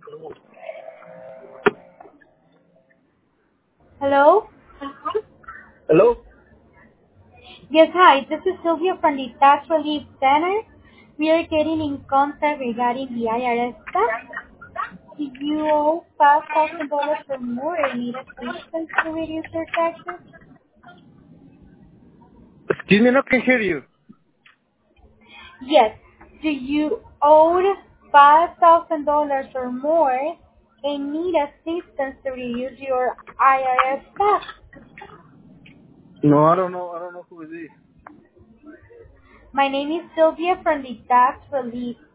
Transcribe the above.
Hello? Hello? Yes, hi. This is Sylvia from the Tax Relief Center. We are getting in contact regarding the IRS tax. Do you owe $5,000 or more and need assistance to reduce your taxes? Excuse me, no can hear you. Yes. Do you owe $5,000 or more and need assistance to reduce your IRS tax? No, I don't know. I don't know who is this. My name is Sylvia from the Tax Relief